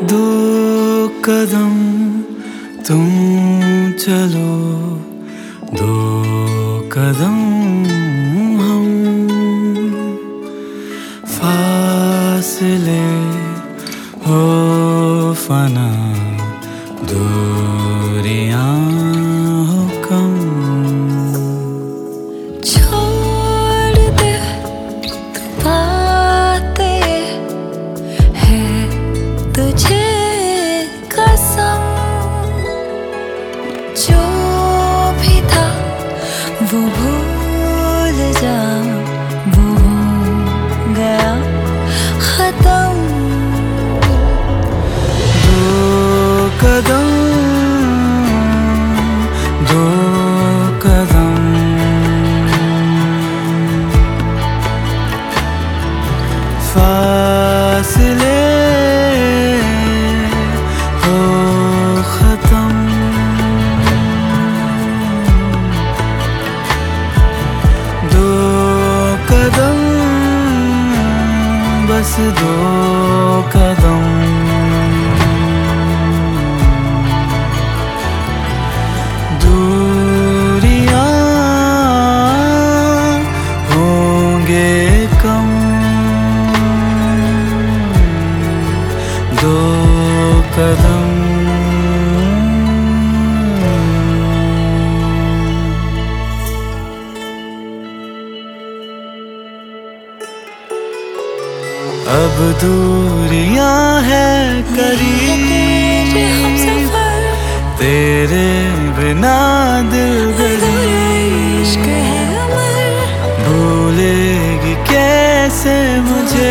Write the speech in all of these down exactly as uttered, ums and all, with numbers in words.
दो कदम तुम चलो, दो कदम हम, फासले हो फना, दूरियां हो कम। छोड़ दे तू बातें, है तुझे कसम, जो भी था वो भूल जा, वो हो गया खत्म। दो कदम, दो कदम, फासले हो खत्म। दो कदम, बस दो कदम, दूरियां होंगे कम। दो कदम, अब दूरियां है करीब, तेरे बिना दिल इश्क है अमर, भूलेगी कैसे मुझे,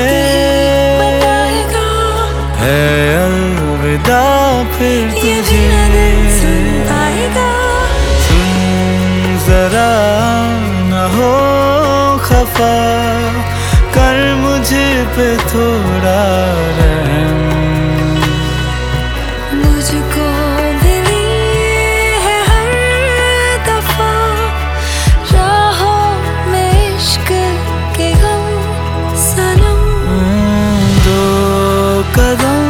है अलविदा फिर तुझे। आएगा सुन जरा न हो खफा, कर मुझे पे थोड़ा रहम, मुझको मिली है हर दफा राहों में इश्क के गम सनम। दो कदम,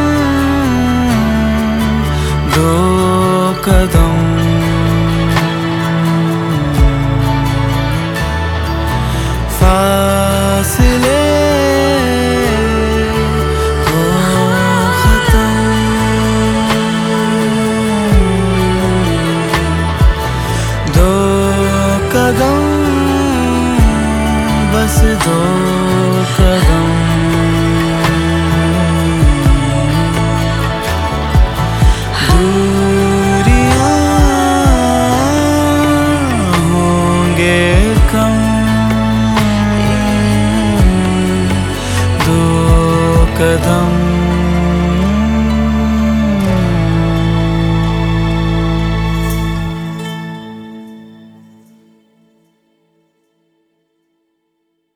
दो कदम, फासले हो खत्म। दो कदम, बस दो कदम, दूरियां होंगे कम। दो कदम।